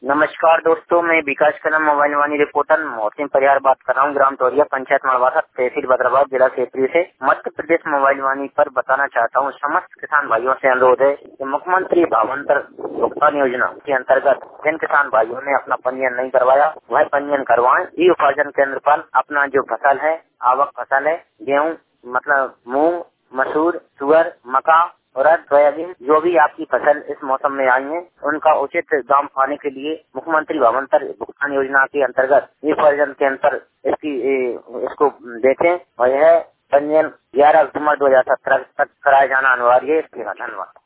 नमस्कार दोस्तों, मैं विकास कलम मोबाइल वाणी रिपोर्टर मोहसिन परिहार बात कर रहा हूँ। ग्राम तोरिया, पंचायत मड़वासा, तहसील बदराबाद, जिला क्षेत्रीय से मध्य प्रदेश मोबाइल वाणी पर बताना चाहता हूँ। समस्त किसान भाइयों से अनुरोध है कि मुख्यमंत्री भावांतर भुगतान योजना के अंतर्गत जिन किसान भाइयों ने अपना पंजीयन नहीं करवाया वह पंजीयन करवाएं। ई उपार्जन केंद्र पर अपना जो फसल है, आवक फसल है, गेहूँ मतलब मूंग, मसूर, तुअर, मक्का, उड़द, सोयाबीन, जो भी आपकी फसल इस मौसम में आई है, उनका उचित दाम पाने के लिए मुख्यमंत्री भावांतर भुगतान योजना के अंतर्गत ई उपार्जन केंद्र पर इसको देखें और यह पंजीयन 11 अक्टूबर 2017 तक कराया जाना अनिवार्य है। धन्यवाद।